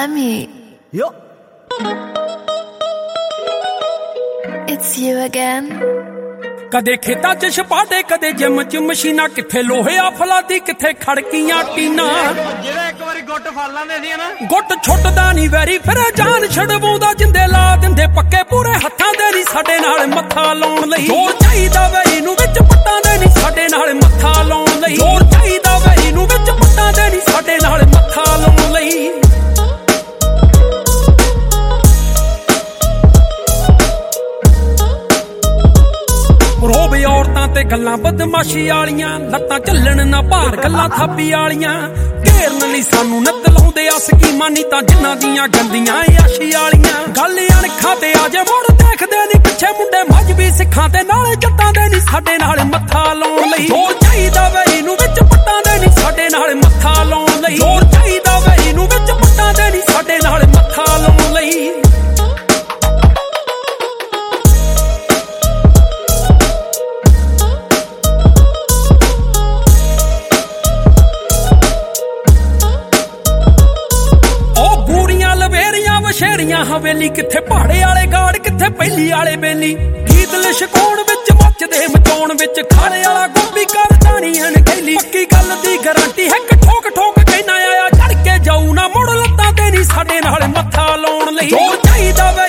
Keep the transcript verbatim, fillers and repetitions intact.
Lemmy. Yo. It's you again. ਕਦੇ ਖੇਤਾਂ 'ਚ ਛਪਾਟੇ ਕਦੇ ਜਿਮ 'ਚ ਮਸ਼ੀਨਾਂ ਕਿੱਥੇ ਲੋਹਿਆ ਫਲਾਦੀ ਕਿੱਥੇ ਖੜਕੀਆਂ ਟੀਨਾਂ ਜਿਹੜਾ ਇੱਕ ਵਾਰੀ ਗੁੱਟ ਫੜ ਲਾਂਦੇ ਸੀ ਨਾ ਗੁੱਟ ਛੁੱਟਦਾ ਨਹੀਂ ਵੈਰੀ ਫਿਰ ਜਾਨ ਛਡਵਾਉਂਦਾ ਜਿੰਦੇ ਲਾ ਦਿੰਦੇ ਪੱਕੇ ਪੂਰੇ ਹੱਥਾਂ ਦੇ ਨਹੀਂ ਸਾਡੇ ਨਾਲ ਮੱਥਾ ਲਾਉਣ ਲਈ ਜ਼ੋਰ ਚਾਹੀਦਾ ਵੈਰੀ ਨੂੰ ਵਿੱਚ ਪੱਟਾਂ ਦੇ ਨਹੀਂ ਸਾਡੇ ਨਾਲ ਮੱਥਾ ਲਾਉਣ ਲਈ ਜ਼ੋਰ ਚਾਹੀਦਾ ਵੈਰੀ ਨੂੰ ਵਿੱਚ ਪੱਟਾਂ ਦੇ ਨਹੀਂ ਸਾਡੇ ਨਾਲ ਮੱਥਾ ਲਾਉਣ ਲਈ ਰੋਵੇ ਔਰਤਾਂ ਤੇ ਗੱਲਾਂ ਬਦਮਾਸ਼ੀ ਵਾਲੀਆਂ ਲੱਤਾਂ ਚੱਲਣ ਨਾ ਭਾਰ ਗੱਲਾਂ ਥਾਪੀ ਵਾਲੀਆਂ ਘੇਰਨ ਲਈ ਸਾਨੂੰ ਨਿੱਤ ਲਾਉਂਦੇ ਆ ਸਕੀਮਾਂ ਨਹੀਂ ਤਾਂ ਜਿਨ੍ਹਾਂ ਦੀਆਂ ਗੰਦੀਆਂ ਆਸ਼ੀ ਵਾਲੀਆਂ ਗੱਲ ਅਣਖਾਂ ਤੇ ਆ ਜੇ ਮੁੜ ਦੇਖਦੇ ਨਹੀਂ ਪਿੱਛੇ ਮੁੰਡੇ ਮਜਬੀ ਸਿੱਖਾਂ ਤੇ ਨਾਲੇ ਜੱਟਾਂ ਦੇ ਨਹੀਂ ਸਾਡੇ ਨਾਲ ਮੱਥਾ ਲਾਉਣ ਲਈ ਜ਼ੋਰ ਚਾਹੀਦਾ ਵੈਰੀ ਨੂੰ ਵਿੱਚ ਪੱਟਾਂ ਦੇ ਨਹੀਂ ਸਾਡੇ ਨਾਲ ਮੱਥਾ ਲਾਉਣ ਲਈ ਜ਼ੋਰ ਚਾਹੀਦਾ ਵੈਰੀ ਨੂੰ ਵਿੱਚ ਪੱਟਾਂ ਦੇ ਨਹੀਂ ਸਾਡੇ ਨਾਲ ਮੱਥਾ ਲਾਉਣ ਲਈ ਸ਼ੇਰੀਆਂ ਹਵੇਲੀ ਕਿੱਥੇ ਪਹਾੜੇ ਵਾਲੇ ਗਾੜ ਕਿੱਥੇ ਪਹਿਲੀ ਵਾਲੇ ਬੇਲੀ ਗੀਤ ਲਿਸ਼ਕਾਉਣ ਵਿੱਚ ਮੱਚਦੇ ਮਚਾਉਣ ਵਿੱਚ ਖਾਲੇ ਵਾਲਾ ਗੋਪੀ ਕਰਦਾ ਨਹੀਂ ਅਣਖੇਲੀ ਪੱਕੀ ਗੱਲ ਦੀ ਗਾਰੰਟੀ ਹੈ ਕਿ ਠੋਕ ਠੋਕ ਕਹਿਣਾ ਆਇਆ ਚੜ ਕੇ ਜਾਊ ਨਾ ਮੁੜ ਲੱਤਾਂ ਤੇ ਨਹੀਂ ਸਾਡੇ ਨਾਲ ਮੱਥਾ ਲਾਉਣ ਲਈ ਜ਼ੋਰ ਚਾਹੀਦਾ ਵੇ